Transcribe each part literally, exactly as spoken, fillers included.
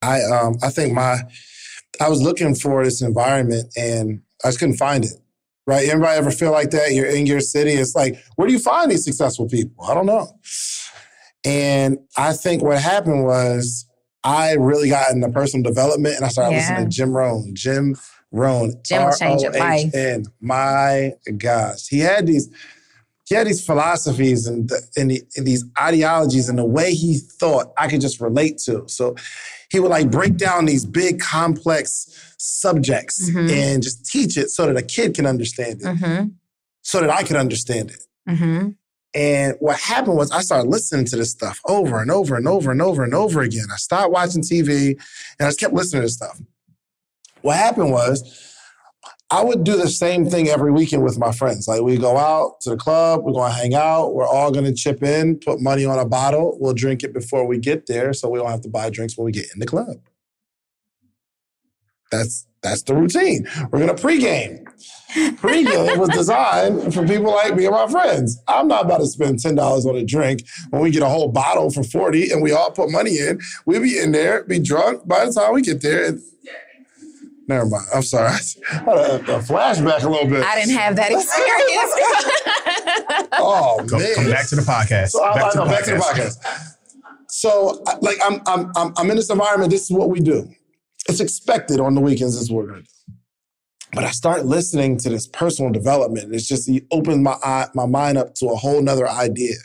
I um I think my I was looking for this environment and I just couldn't find it. Right? Anybody ever feel like that? You're in your city. It's like, where do you find these successful people? I don't know. And I think what happened was I really got into personal development and I started Yeah. listening to Jim Rohn. Jim Rohn. Jim will change your life. And my gosh, he had these he had these philosophies and, the, and, the, and these ideologies and the way he thought I could just relate to. So he would like break down these big complex subjects Mm-hmm. and just teach it so that a kid can understand it, Mm-hmm. so that I could understand it. Mm-hmm. And what happened was I started listening to this stuff over and over and over and over and over again. I stopped watching T V and I just kept listening to this stuff. What happened was I would do the same thing every weekend with my friends. Like we go out to the club, we're going to hang out, we're all going to chip in, put money on a bottle, we'll drink it before we get there so we don't have to buy drinks when we get in the club. That's that's the routine. We're going to pregame. Pregame was designed for people like me and my friends. I'm not about to spend ten dollars on a drink when we get a whole bottle for forty dollars and we all put money in. We'll be in there, be drunk by the time we get there. And never mind. I'm sorry. I had a, a flashback a little bit. I didn't have that experience. Oh, Come, man. come back to the podcast. So I, back, I to know, the back to the podcast. podcast. So, I- like, I'm, I'm, I'm, I'm in this environment. This is what we do. It's expected on the weekends. This is what we're going to do. But I start listening to this personal development. It's just, it opened my eye, my mind up to a whole nother idea.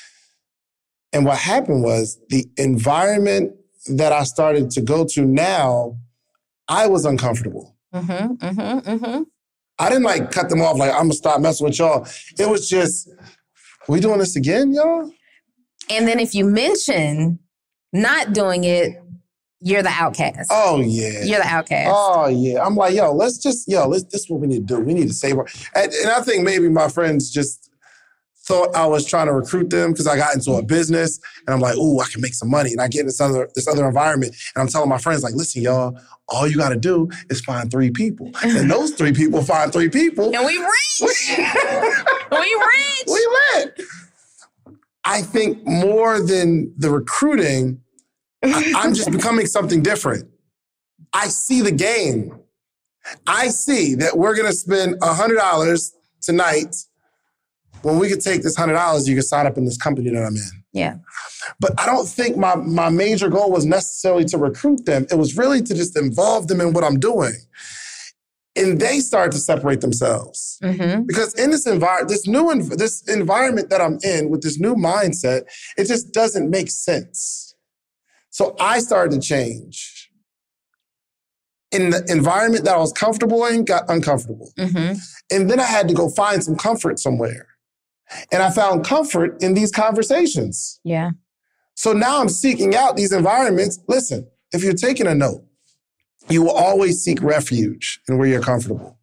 And what happened was the environment that I started to go to now, I was uncomfortable. Mm-hmm, mm-hmm, mm-hmm. I didn't like cut them off like, I'm going to stop messing with y'all. It was just, we doing this again, y'all? And then if you mention not doing it, you're the outcast. Oh, yeah. You're the outcast. Oh, yeah. I'm like, yo, let's just, yo, let's, this is what we need to do. We need to save our, and, and I think maybe my friends just thought I was trying to recruit them because I got into a business and I'm like, ooh, I can make some money. And I get in this other, this other environment and I'm telling my friends like, listen, y'all, all you got to do is find three people. And those three people find three people. And we rich. we rich. We lit. I think more than the recruiting, I, I'm just becoming something different. I see the game. I see that we're going to spend one hundred dollars tonight when we could take this one hundred dollars, you can sign up in this company that I'm in. Yeah. But I don't think my, my major goal was necessarily to recruit them. It was really to just involve them in what I'm doing. And they start to separate themselves. Mm-hmm. Because in this environment, this new env- this environment that I'm in with this new mindset, it just doesn't make sense. So I started to change. In the environment that I was comfortable in, got uncomfortable. Mm-hmm. And then I had to go find some comfort somewhere. And I found comfort in these conversations. Yeah. So now I'm seeking out these environments. Listen, if you're taking a note, you will always seek refuge in where you're comfortable.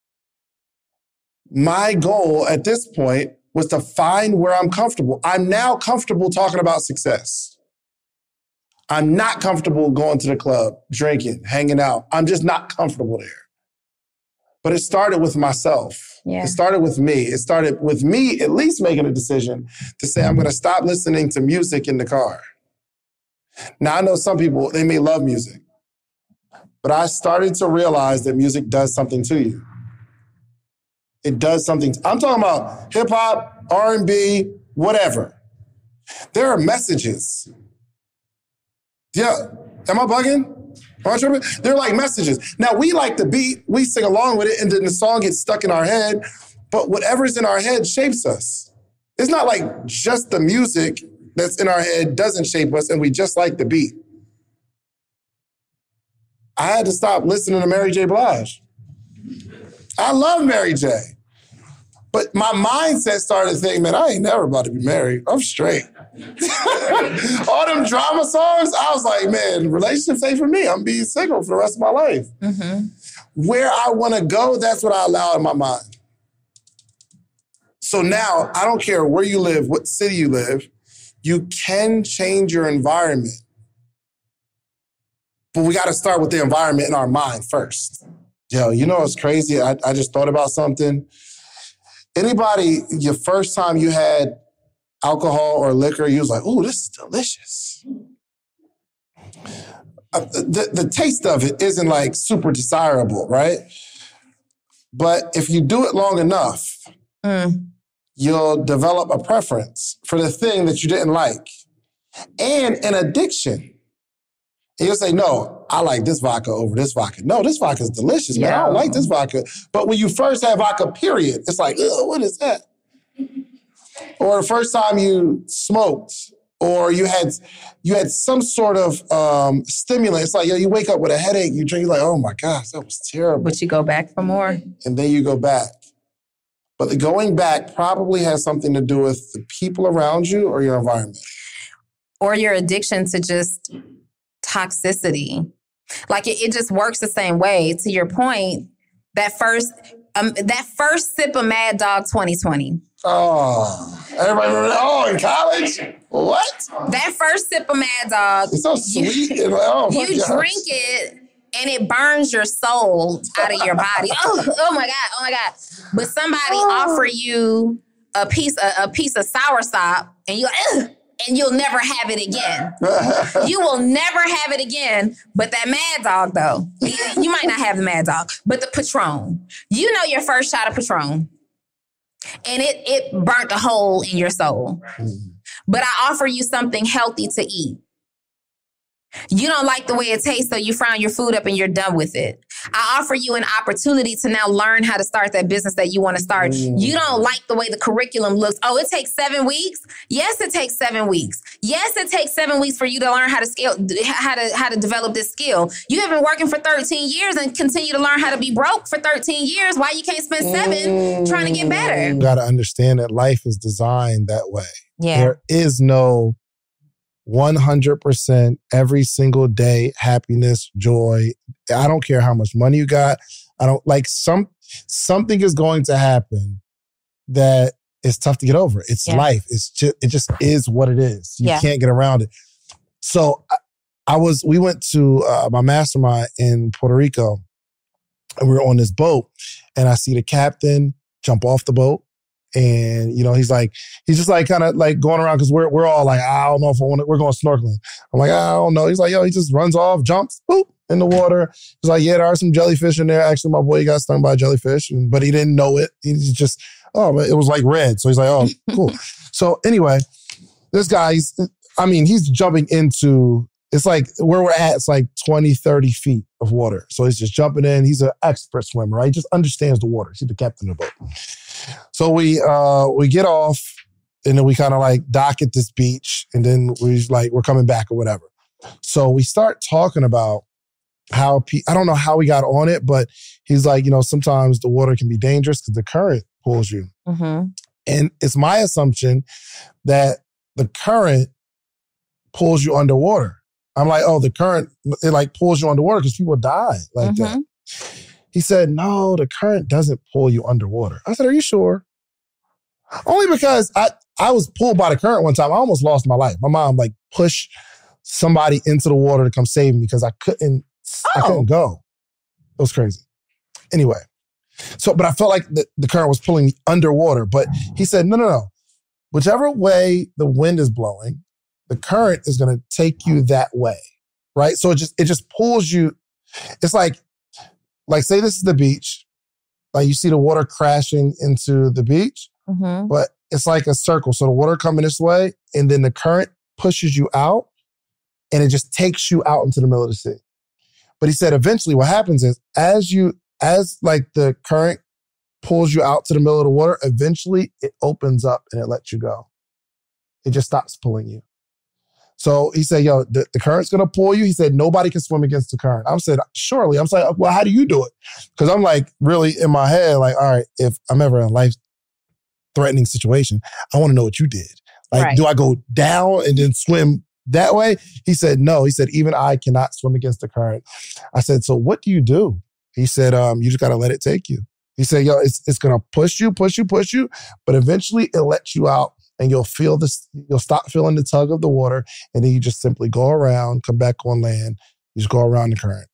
My goal at this point was to find where I'm comfortable. I'm now comfortable talking about success. I'm not comfortable going to the club, drinking, hanging out. I'm just not comfortable there. But it started with myself. Yeah. It started with me. It started with me at least making a decision to say, I'm going to stop listening to music in the car. Now, I know some people, they may love music. But I started to realize that music does something to you. It does something. I'm talking about hip hop, R and B, whatever. There are messages. Yeah, am I bugging? Am I tripping? They're like messages. Now, we like the beat, we sing along with it, and then the song gets stuck in our head, but whatever's in our head shapes us. It's not like just the music that's in our head doesn't shape us and we just like the beat. I had to stop listening to Mary J. Blige. I love Mary J. But my mindset started thinking, man, I ain't never about to be married. I'm straight. All them drama songs, I was like, man, relationships ain't for me. I'm being single for the rest of my life. Mm-hmm. Where I want to go, that's what I allow in my mind. So now, I don't care where you live, what city you live, you can change your environment. But we got to start with the environment in our mind first. Yo, you know what's crazy? I, I just thought about something. Anybody, your first time you had alcohol or liquor, you was like, ooh, this is delicious. uh, the, the taste of it isn't like super desirable, right? But if you do it long enough, mm. you'll develop a preference for the thing that you didn't like and an addiction. And you'll say, no, I like this vodka over this vodka. No, this vodka is delicious, man. Yeah. I don't like this vodka. But when you first have vodka, period, it's like, ugh, what is that? Or the first time you smoked, or you had you had some sort of um, stimulant. It's like, yo, you wake up with a headache, you drink, you're like, oh my gosh, that was terrible. But you go back for more. And then you go back. But the going back probably has something to do with the people around you or your environment. Or your addiction to just toxicity. Like it, it just works the same way. To your point, that first um, that first sip of Mad Dog twenty twenty. Oh, everybody remember that? Oh, in college? What? That first sip of Mad Dog. It's so sweet. You, like, oh my you gosh. drink it and it burns your soul out of your body. Oh, oh my God, oh my God. But somebody oh. offer you a piece, a, a piece of soursop and you Ugh, and you'll never have it again. You will never have it again. But that Mad Dog, though, you might not have the Mad Dog, but the Patron. You know your first shot of Patron. And it it burnt a hole in your soul. Mm-hmm. But I offer you something healthy to eat. You don't like the way it tastes, so you frown your food up and you're done with it. I offer you an opportunity to now learn how to start that business that you want to start. Mm. You don't like the way the curriculum looks. Oh, it takes seven weeks? Yes, it takes seven weeks. Yes, it takes seven weeks for you to learn how to scale, how to how to develop this skill. You have been working for thirteen years and continue to learn how to be broke for thirteen years. Why you can't spend seven mm. trying to get better? You got to understand that life is designed that way. Yeah. There is no one hundred percent every single day, happiness, joy. I don't care how much money you got. I don't like some, something is going to happen that is tough to get over. It's yeah. life. It's just, it just is what it is. You yeah. can't get around it. So I, I was, we went to uh, my mastermind in Puerto Rico and we were on this boat and I see the captain jump off the boat. And, you know, he's like, he's just like kind of like going around because we're we're all like, I don't know if I want to, we're going snorkeling. I'm like, I don't know. He's like, yo, he just runs off, jumps, boop, in the water. He's like, yeah, there are some jellyfish in there. Actually, my boy got stung by a jellyfish, and, but he didn't know it. He just, oh, it was like red. So he's like, oh, cool. So anyway, this guy's, I mean, he's jumping into, it's like where we're at, it's like twenty, thirty feet of water. So he's just jumping in. He's an expert swimmer, right? He just understands the water. He's the captain of the boat. So we uh, we get off and then we kind of like dock at this beach and then we like, we're coming back or whatever. So we start talking about how, pe- I don't know how we got on it, but he's like, you know, sometimes the water can be dangerous because the current pulls you. Mm-hmm. And it's my assumption that the current pulls you underwater. I'm like, oh, the current, it like pulls you underwater because people die like mm-hmm. that. He said, no, the current doesn't pull you underwater. I said, are you sure? Only because I, I was pulled by the current one time. I almost lost my life. My mom like pushed somebody into the water to come save me because I couldn't, oh. I couldn't go. It was crazy. Anyway, so, but I felt like the, the current was pulling me underwater. But he said, no, no, no. Whichever way the wind is blowing, the current is going to take you that way, right? So it just, it just pulls you. It's like, Like, say this is the beach. Like, you see the water crashing into the beach, mm-hmm. but it's like a circle. So the water coming this way, and then the current pushes you out, and it just takes you out into the middle of the sea. But he said eventually what happens is, as you, as like the current pulls you out to the middle of the water, eventually it opens up and it lets you go. It just stops pulling you. So he said, yo, the, the current's going to pull you. He said, nobody can swim against the current. I said, surely. I'm like, well, how do you do it? Because I'm like really in my head, like, all right, if I'm ever in a life-threatening situation, I want to know what you did. Like, right. do I go down and then swim that way? He said, no. He said, even I cannot swim against the current. I said, so what do you do? He said, um, you just got to let it take you. He said, yo, it's, it's going to push you, push you, push you, but eventually it lets you out. And you'll feel this, you'll stop feeling the tug of the water, and then you just simply go around, come back on land, you just go around the current.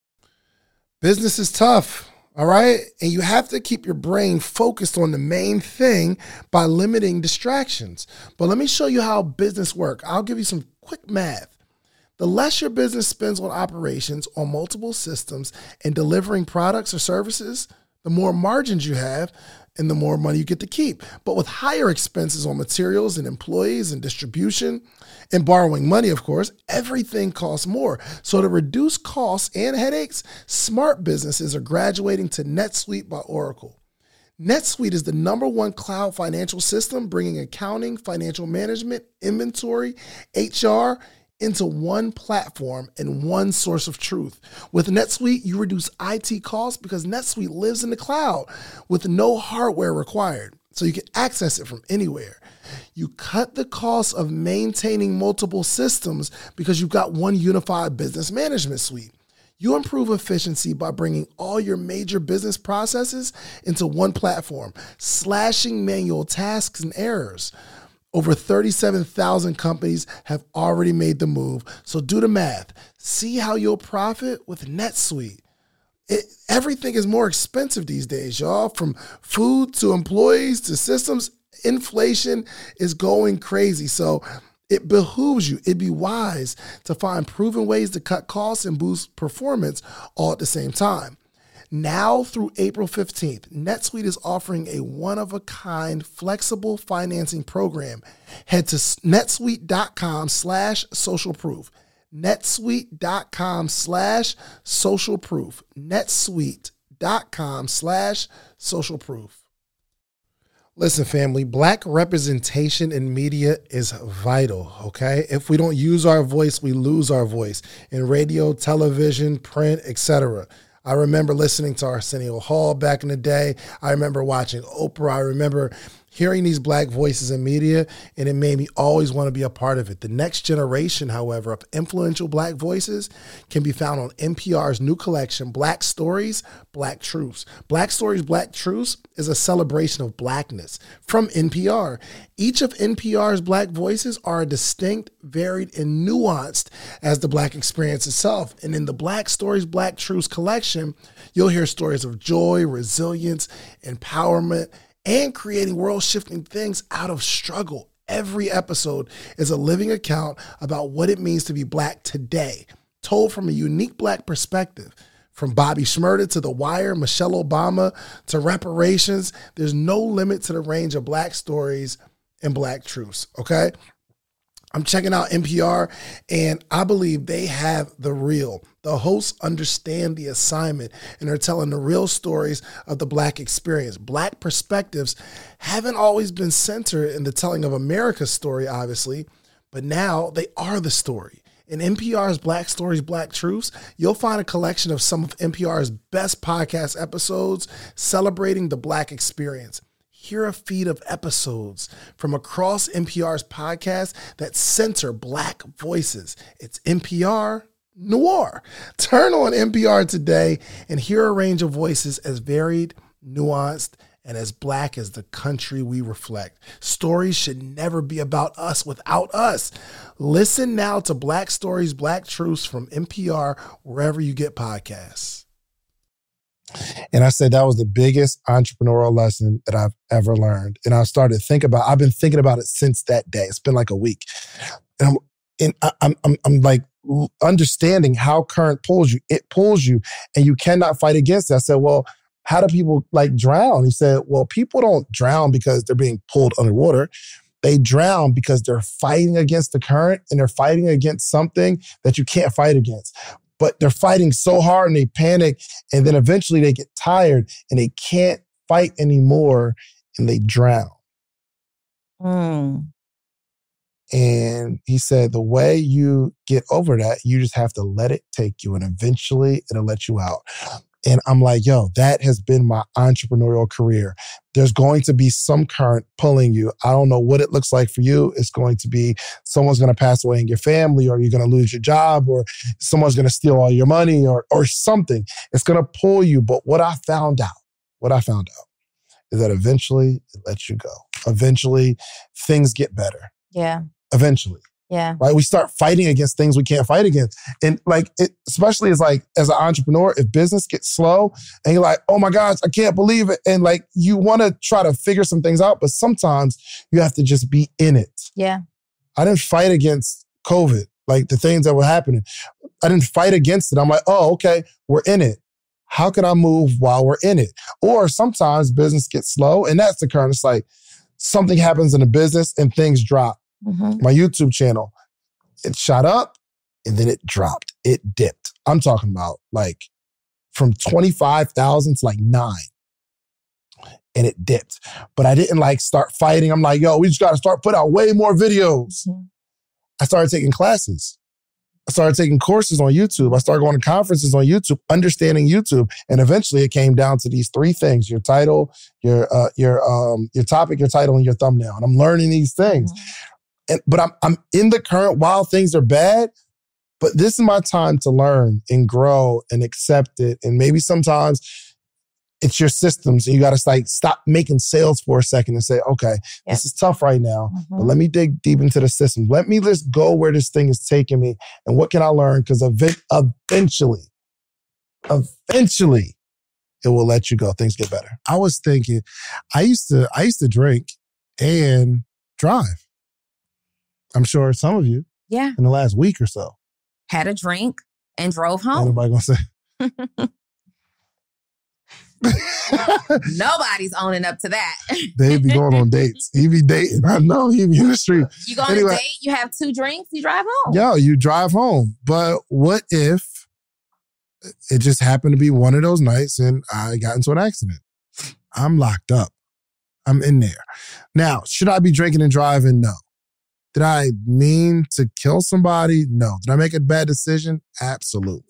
Business is tough, all right? And you have to keep your brain focused on the main thing by limiting distractions. But let me show you how business works. I'll give you some quick math. The less your business spends on operations on multiple systems and delivering products or services, the more margins you have and the more money you get to keep. But with higher expenses on materials and employees and distribution and borrowing money, of course, everything costs more. So to reduce costs and headaches, smart businesses are graduating to NetSuite by Oracle. NetSuite is the number one cloud financial system, bringing accounting, financial management, inventory, H R, into one platform and one source of truth. With NetSuite, you reduce I T costs because NetSuite lives in the cloud with no hardware required, so you can access it from anywhere. You cut the cost of maintaining multiple systems because you've got one unified business management suite. You improve efficiency by bringing all your major business processes into one platform, slashing manual tasks and errors. Over thirty-seven thousand companies have already made the move, so do the math. See how you'll profit with NetSuite. It, everything is more expensive these days, y'all. From food to employees to systems, inflation is going crazy. So it behooves you, it'd be wise to find proven ways to cut costs and boost performance all at the same time. Now through April fifteenth, NetSuite is offering a one-of-a-kind flexible financing program. Head to netsuite.com slash social proof. netsuite.com slash social proof. netsuite.com slash social proof. Listen, family, Black representation in media is vital, okay? If we don't use our voice, we lose our voice in radio, television, print, et cetera. I remember listening to Arsenio Hall back in the day. I remember watching Oprah. I remember hearing these Black voices in media, and it made me always want to be a part of it. The next generation, however, of influential Black voices can be found on N P R's new collection, Black Stories, Black Truths. Black Stories, Black Truths is a celebration of Blackness from N P R. Each of N P R's Black voices are distinct, varied, and nuanced as the Black experience itself. And in the Black Stories, Black Truths collection, you'll hear stories of joy, resilience, empowerment, and creating world-shifting things out of struggle. Every episode is a living account about what it means to be Black today, told from a unique Black perspective. From Bobby Shmurda to The Wire, Michelle Obama to reparations, there's no limit to the range of Black stories and Black truths, okay? I'm checking out N P R, and I believe they have the real. The hosts understand the assignment, and they're telling the real stories of the Black experience. Black perspectives haven't always been centered in the telling of America's story, obviously, but now they are the story. In N P R's Black Stories, Black Truths, you'll find a collection of some of N P R's best podcast episodes celebrating the Black experience. Hear a feed of episodes from across N P R's podcasts that center Black voices. It's N P R Noir. Turn on N P R today and hear a range of voices as varied, nuanced, and as Black as the country we reflect. Stories should never be about us without us. Listen now to Black Stories, Black Truths from N P R wherever you get podcasts. And I said that was the biggest entrepreneurial lesson that I've ever learned. And I started to think about, I've been thinking about it since that day. It's been like a week. And I'm, and I, I'm, I'm, I'm like understanding how current pulls you. It pulls you and you cannot fight against it. I said, well, how do people like drown? He said, well, people don't drown because they're being pulled underwater. They drown because they're fighting against the current and they're fighting against something that you can't fight against. But they're fighting so hard and they panic, and then eventually they get tired and they can't fight anymore and they drown. Mm. And he said, the way you get over that, you just have to let it take you, and eventually it'll let you out. And I'm like, yo, that has been my entrepreneurial career. There's going to be some current pulling you. I don't know what it looks like for you. It's going to be someone's going to pass away in your family, or you're going to lose your job, or someone's going to steal all your money, or or something. It's going to pull you. But what I found out, what I found out is that eventually it lets you go. Eventually things get better. Yeah. Eventually. Yeah. Right. We start fighting against things we can't fight against. And like, it, especially as like, as an entrepreneur, if business gets slow and you're like, oh my gosh, I can't believe it. And like, you want to try to figure some things out, but sometimes you have to just be in it. Yeah. I didn't fight against COVID. like the things that were happening. I didn't fight against it. I'm like, oh, okay, we're in it. How can I move while we're in it? Or sometimes business gets slow, and that's the current. It's like something happens in a business and things drop. Mm-hmm. My YouTube channel, it shot up and then it dropped. It dipped. I'm talking about like from twenty-five thousand to like nine. And it dipped. But I didn't like start fighting. I'm like, yo, we just got to start putting out way more videos. Mm-hmm. I started taking classes. I started taking courses on YouTube. I started going to conferences on YouTube, understanding YouTube. And eventually it came down to these three things: your title, your uh, your um, your topic, your title, and your thumbnail. And I'm learning these things. Mm-hmm. And but I'm I'm in the current while things are bad, but this is my time to learn and grow and accept it. And maybe sometimes it's your systems. And you got to like stop making sales for a second and say, okay, yep. This is tough right now, mm-hmm. but let me dig deep into the system. Let me just go where this thing is taking me. And what can I learn? Because eventually, eventually it will let you go. Things get better. I was thinking, I used to, I used to drink and drive. I'm sure some of you yeah. in the last week or so had a drink and drove home. Anybody gonna say? Nobody's owning up to that. They be going on dates. He be dating. I know he be in the street. You go on anyway, a date, you have two drinks, you drive home. Yo, you drive home. But what if it just happened to be one of those nights and I got into an accident? I'm locked up. I'm in there. Now, should I be drinking and driving? No. Did I mean to kill somebody? No. Did I make a bad decision? Absolutely.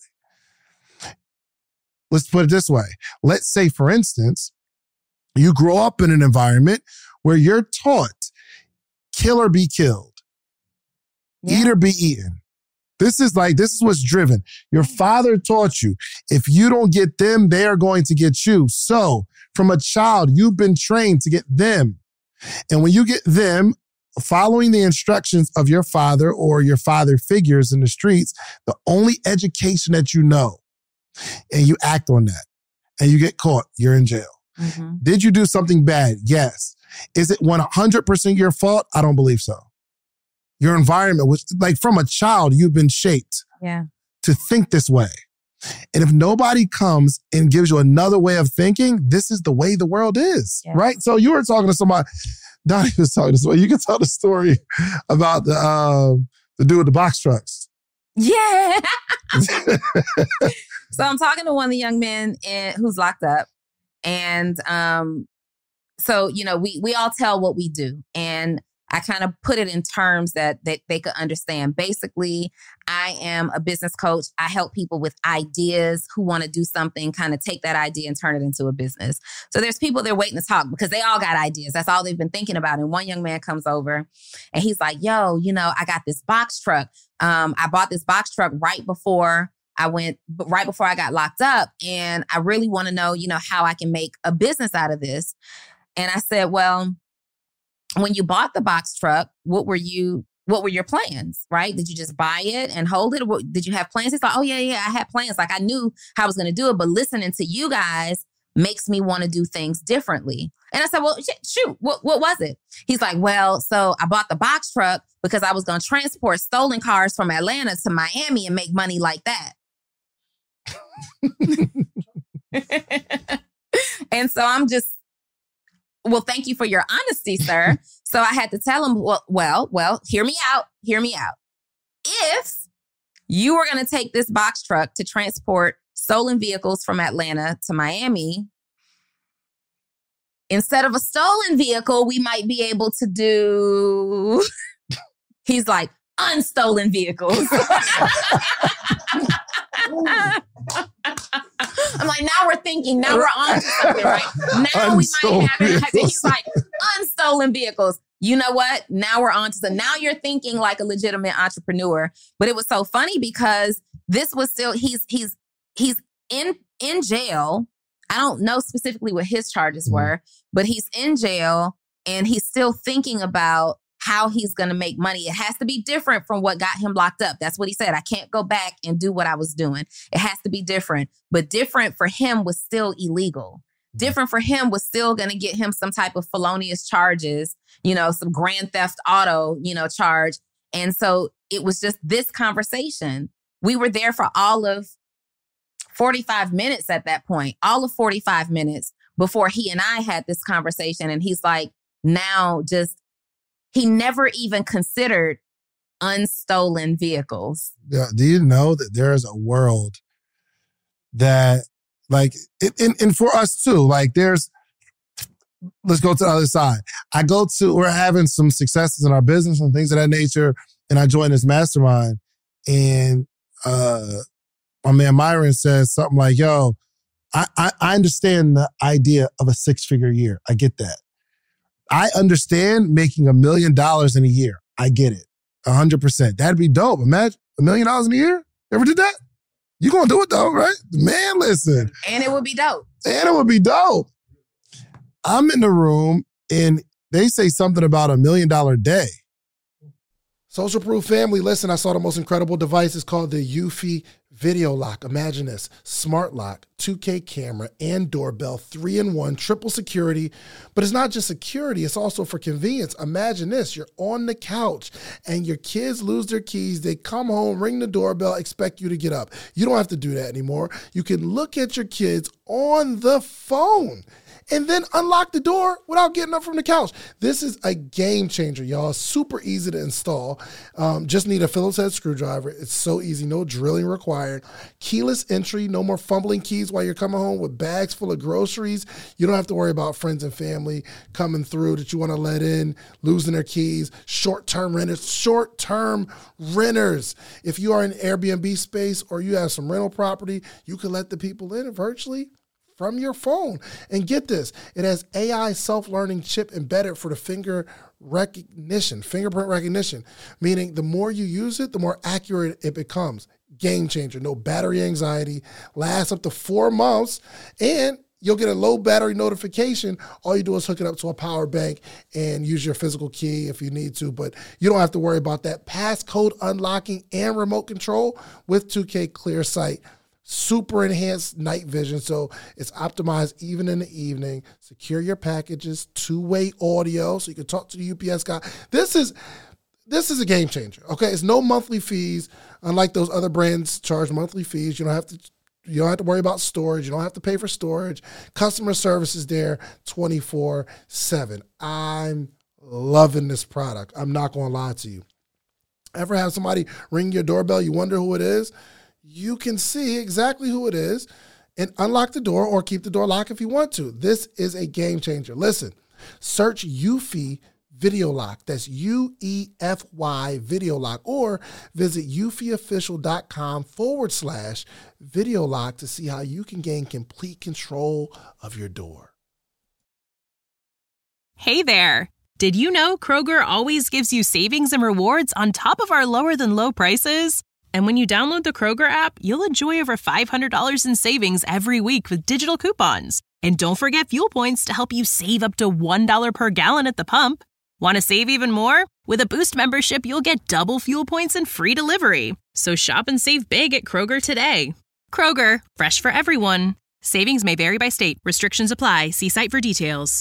Let's put it this way. Let's say, for instance, you grow up in an environment where you're taught, kill or be killed, yeah. eat or be eaten. This is like, this is what's driven. Your father taught you, if you don't get them, they are going to get you. So from a child, you've been trained to get them. And when you get them, following the instructions of your father or your father figures in the streets, the only education that you know, and you act on that, and you get caught, you're in jail. Mm-hmm. Did you do something bad? Yes. Is it one hundred percent your fault? I don't believe so. Your environment was, like from a child, you've been shaped yeah. to think this way. And if nobody comes and gives you another way of thinking, this is the way the world is, yeah. right? So you were talking to somebody, Donnie was talking to somebody, you can tell the story about the, uh, the dude with the box trucks. Yeah. So I'm talking to one of the young men in, who's locked up. And um, so, you know, we we all tell what we do. And I kind of put it in terms that, that they could understand. Basically, I am a business coach. I help people with ideas who want to do something, kind of take that idea and turn it into a business. So there's people they're waiting to talk because they all got ideas. That's all they've been thinking about. And one young man comes over and he's like, yo, you know, I got this box truck. Um, I bought this box truck right before I went, right before I got locked up. And I really want to know, you know, how I can make a business out of this. And I said, well, when you bought the box truck, what were you, what were your plans, right? Did you just buy it and hold it? Or did you have plans? He's like, oh yeah, yeah, I had plans. Like I knew how I was going to do it, but listening to you guys makes me want to do things differently. And I said, well, sh- shoot, what, what was it? He's like, well, so I bought the box truck because I was going to transport stolen cars from Atlanta to Miami and make money like that. And so I'm just, well, thank you for your honesty, sir. So I had to tell him, well, well, well, hear me out, hear me out. If you were going to take this box truck to transport stolen vehicles from Atlanta to Miami, instead of a stolen vehicle, we might be able to do, he's like, unstolen vehicles. I'm like, now we're thinking, now we're on to something, right? Now we might have it. He's like, unstolen vehicles. You know what? Now we're on to something. Now you're thinking like a legitimate entrepreneur. But it was so funny because this was still, he's he's he's in in jail. I don't know specifically what his charges were, but he's in jail and he's still thinking about how he's going to make money. It has to be different from what got him locked up. That's what he said. I can't go back and do what I was doing. It has to be different. But different for him was still illegal. Different for him was still going to get him some type of felonious charges, you know, some grand theft auto, you know, charge. And so it was just this conversation. We were there for all of forty-five minutes at that point, all of forty-five minutes before he and I had this conversation. And he's like, now just, he never even considered unstolen vehicles. Yeah, do you know that there is a world that, like, and, and for us too, like there's, let's go to the other side. I go to, we're having some successes in our business and things of that nature, and I join this mastermind, and uh, my man Myron says something like, yo, I, I, I understand the idea of a six-figure year. I get that. I understand making a million dollars in a year. I get it. A hundred percent. That'd be dope. Imagine a million dollars in a year. Ever did that? You gonna do it though, right? Man, listen. And it would be dope. And it would be dope. I'm in the room and they say something about a million dollar day. Social Proof family, listen, I saw the most incredible device. It's called the Eufy Video Lock. Imagine this, smart lock, two K camera and doorbell, three in one, triple security. But it's not just security, it's also for convenience. Imagine this, you're on the couch and your kids lose their keys. They come home, ring the doorbell, expect you to get up. You don't have to do that anymore. You can look at your kids on the phone and then unlock the door without getting up from the couch. This is a game changer, y'all. Super easy to install. Um, just need a Phillips head screwdriver. It's so easy, no drilling required. Keyless entry, no more fumbling keys while you're coming home with bags full of groceries. You don't have to worry about friends and family coming through that you want to let in, losing their keys. Short-term renters, short-term renters. If you are in Airbnb space or you have some rental property, you can let the people in virtually from your phone. And get this, it has A I self-learning chip embedded for the finger recognition, fingerprint recognition, meaning the more you use it, the more accurate it becomes. Game changer, no battery anxiety, lasts up to four months, and you'll get a low battery notification. All you do is hook it up to a power bank and use your physical key if you need to, but you don't have to worry about that. Passcode unlocking and remote control with two K Clear Sight. Super enhanced night vision, so it's optimized even in the evening. Secure your packages, two-way audio, so you can talk to the U P S guy. This is this is a game changer. Okay, it's no monthly fees, unlike those other brands charge monthly fees. You don't have to you don't have to worry about storage. You don't have to pay for storage. Customer service is there twenty-four seven. I'm loving this product. I'm not going to lie to you. Ever have somebody ring your doorbell? You wonder who it is? You can see exactly who it is and unlock the door or keep the door locked if you want to. This is a game changer. Listen, search Eufy Video Lock. That's U E F Y Video Lock, or visit eufyofficial.com forward slash video lock to see how you can gain complete control of your door. Hey there. Did you know Kroger always gives you savings and rewards on top of our lower than low prices? And when you download the Kroger app, you'll enjoy over five hundred dollars in savings every week with digital coupons. And don't forget fuel points to help you save up to one dollar per gallon at the pump. Want to save even more? With a Boost membership, you'll get double fuel points and free delivery. So shop and save big at Kroger today. Kroger, fresh for everyone. Savings may vary by state. Restrictions apply. See site for details.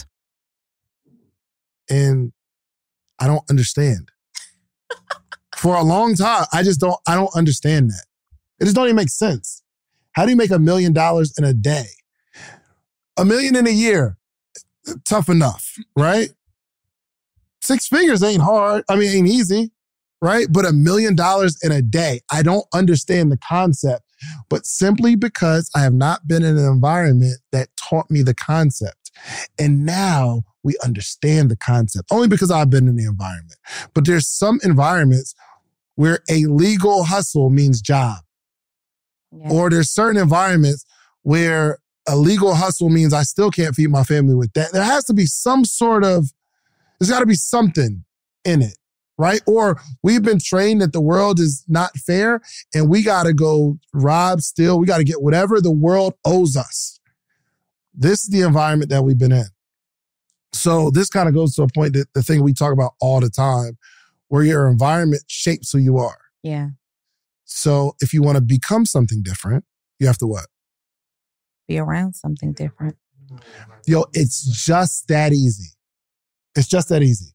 And I don't understand. For a long time, I just don't, I don't understand that. It just don't even make sense. How do you make a million dollars in a day? A million in a year, tough enough, right? Six figures ain't hard. I mean, ain't easy, right? But a million dollars in a day, I don't understand the concept, but simply because I have not been in an environment that taught me the concept. And now we understand the concept, only because I've been in the environment. But there's some environments where a legal hustle means job. Yeah. Or there's certain environments where a legal hustle means I still can't feed my family with that. There has to be some sort of, there's got to be something in it, right? Or we've been trained that the world is not fair and we got to go rob, steal, we got to get whatever the world owes us. This is the environment that we've been in. So this kind of goes to a point that the thing we talk about all the time, where your environment shapes who you are. Yeah. So if you want to become something different, you have to what? Be around something different. Yo, it's just that easy. It's just that easy.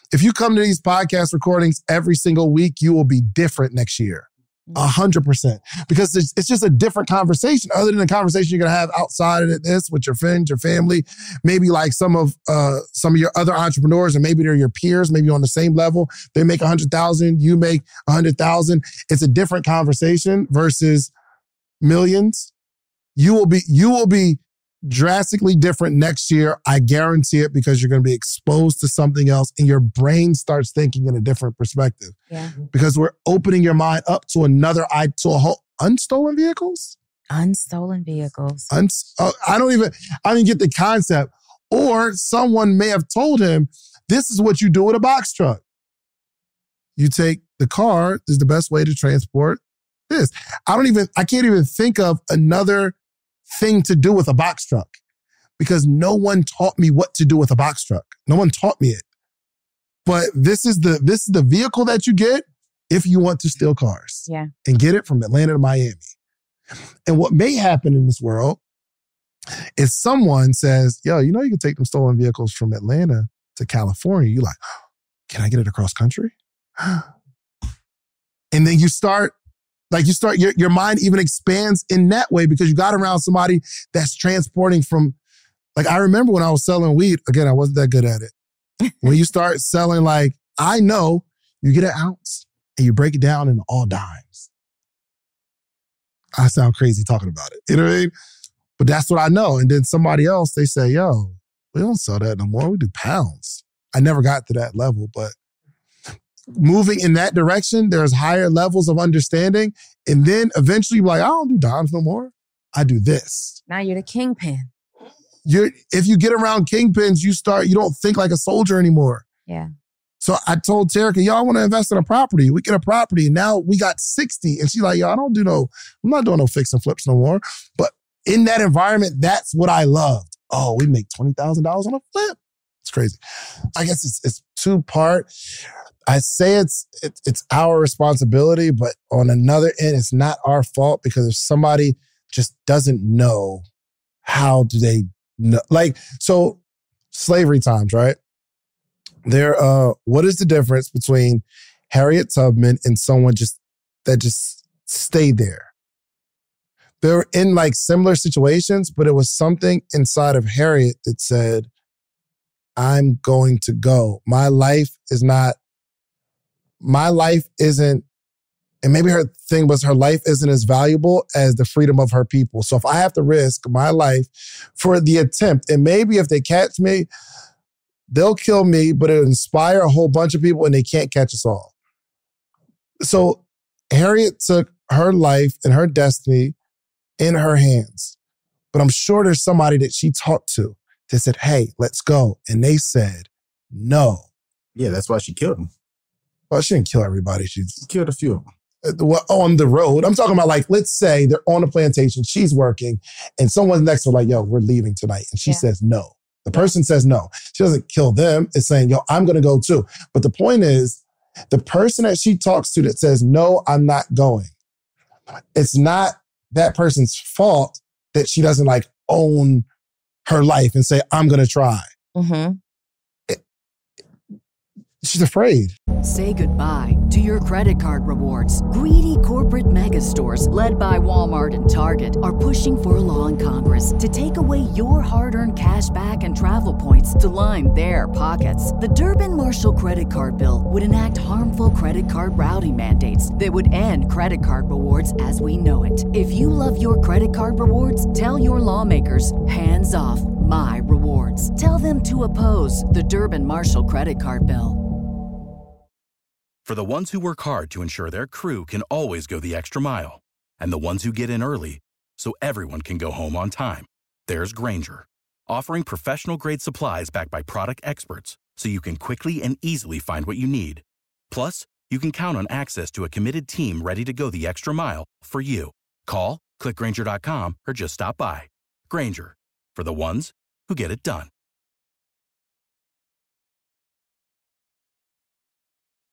If you come to these podcast recordings every single week, you will be different next year. A hundred percent. Because it's, it's just a different conversation other than the conversation you're going to have outside of this with your friends, your family, maybe like some of uh, some of your other entrepreneurs, and maybe they're your peers, maybe on the same level. They make a hundred thousand, you make a hundred thousand. It's a different conversation versus millions. You will be, you will be drastically different next year. I guarantee it, because you're going to be exposed to something else and your brain starts thinking in a different perspective. Yeah. Because we're opening your mind up to another, I to a whole, unstolen vehicles? Unstolen vehicles. Uns, uh, I don't even, I don't even get the concept. Or someone may have told him, this is what you do with a box truck. You take the car is the best way to transport this. I don't even, I can't even think of another thing to do with a box truck, because no one taught me what to do with a box truck. No one taught me it. But this is the this is the vehicle that you get if you want to steal cars. Yeah. And get it from Atlanta to Miami. And what may happen in this world is someone says, yo, you know you can take them stolen vehicles from Atlanta to California. You're like, can I get it across country? And then you start Like you start, your, your mind even expands in that way because you got around somebody that's transporting from, like I remember when I was selling weed, again, I wasn't that good at it. When you start selling, like, I know you get an ounce and you break it down into all dimes. I sound crazy talking about it. You know what I mean? But that's what I know. And then somebody else, they say, yo, we don't sell that no more. We do pounds. I never got to that level, but moving in that direction, there's higher levels of understanding. And then eventually you're like, I don't do dimes no more. I do this. Now you're the kingpin. You're, if you get around kingpins, you start, you don't think like a soldier anymore. Yeah. So I told Terica, yo, I want to invest in a property. We get a property. And now we got sixty. And she's like, yo, I don't do no, I'm not doing no fix and flips no more. But in that environment, that's what I loved. Oh, we make twenty thousand dollars on a flip. It's crazy. I guess it's, it's two part. I say it's, it's it's our responsibility, but on another end, it's not our fault, because if somebody just doesn't know, how do they know? Like, so slavery times, right? There, uh, what is the difference between Harriet Tubman and someone just that just stayed there? They're in like similar situations, but it was something inside of Harriet that said, I'm going to go. My life is not My life isn't, and maybe her thing was her life isn't as valuable as the freedom of her people. So if I have to risk my life for the attempt, and maybe if they catch me, they'll kill me, but it'll inspire a whole bunch of people and they can't catch us all. So Harriet took her life and her destiny in her hands. But I'm sure there's somebody that she talked to that said, hey, let's go. And they said, no. Yeah, that's why she killed him. Well, she didn't kill everybody. She killed a few of them. On the road. I'm talking about, like, let's say they're on a plantation, she's working, and someone's next to her like, yo, we're leaving tonight. And she yeah. says no. The person says no. She doesn't kill them. It's saying, yo, I'm going to go too. But the point is, the person that she talks to that says, no, I'm not going, it's not that person's fault that she doesn't like own her life and say, I'm going to try. Mm-hmm. It, she's afraid. Say goodbye to your credit card rewards. Greedy corporate mega stores, led by Walmart and Target, are pushing for a law in Congress to take away your hard-earned cash back and travel points to line their pockets. The Durbin-Marshall credit card bill would enact harmful credit card routing mandates that would end credit card rewards as we know it. If you love your credit card rewards, tell your lawmakers, hands off my rewards. Tell them to oppose the Durbin-Marshall credit card bill. For the ones who work hard to ensure their crew can always go the extra mile, and the ones who get in early so everyone can go home on time, there's Grainger, offering professional-grade supplies backed by product experts so you can quickly and easily find what you need. Plus, you can count on access to a committed team ready to go the extra mile for you. Call, click Grainger dot com, or just stop by. Grainger, for the ones who get it done.